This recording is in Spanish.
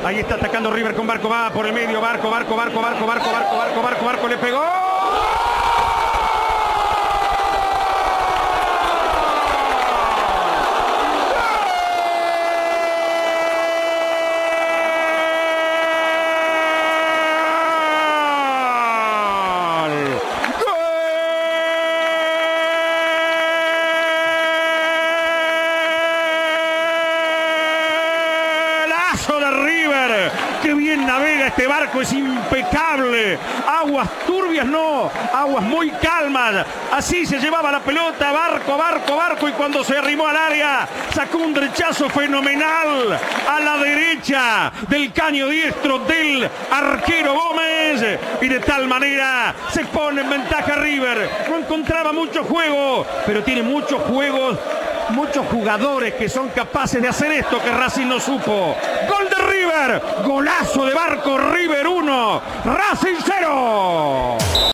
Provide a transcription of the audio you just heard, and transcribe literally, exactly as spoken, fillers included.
Ahí está atacando River con Barco, va por el medio, Barco, Barco, Barco, Barco, Barco, Barco, Barco, Barco, Barco, le pegó. De River, que bien navega este barco, es impecable. Aguas turbias no, aguas muy calmas. Así se llevaba la pelota, Barco, Barco, Barco, y cuando se arrimó al área sacó un derechazo fenomenal a la derecha del caño diestro del arquero Gómez, y de tal manera se pone en ventaja River. No encontraba mucho juego, pero tiene muchos juegos, muchos jugadores que son capaces de hacer esto que Racing no supo. Gol de River, golazo de Barco, River uno, Racing cero.